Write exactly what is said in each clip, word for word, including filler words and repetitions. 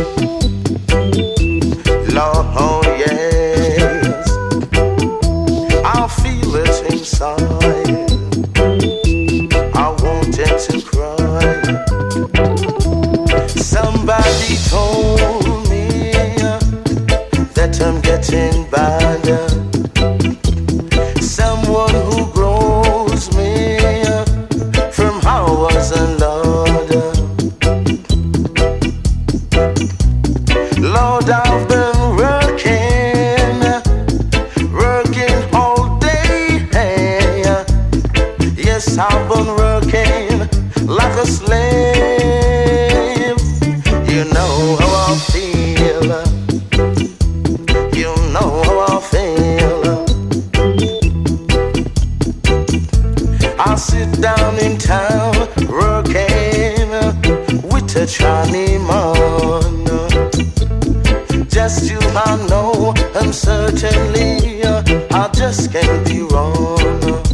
Lord, yes, I feel it inside. I wanted to cry. Somebody told me that I'm getting better. Someone who grows me from how I was a Lord. Lord, I've been working, working all day. Yes, I've been working like a slave. You know how I feel. You know how I feel. I sit down in town working with a Johnny man. Just you, I know, and certainly uh, I just can't be wrong.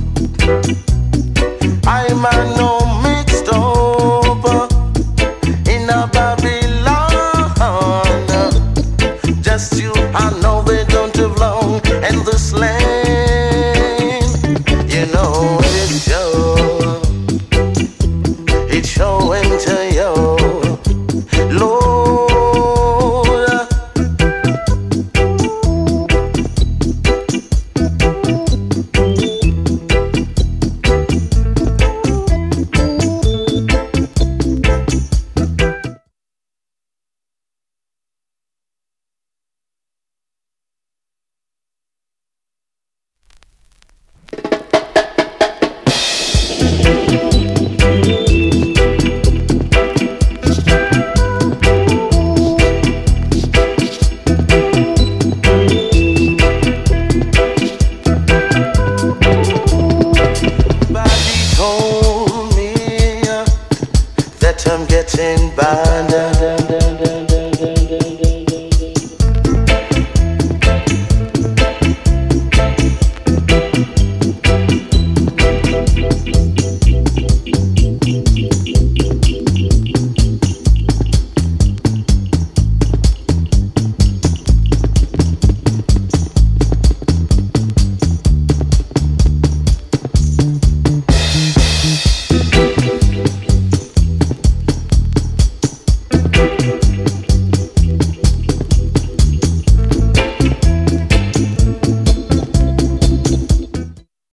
I'm a no mixed up uh, in a Babylon. Just you, I know they don't have long and this land, you know it's show, it's showing to you, Lord. I'm getting by.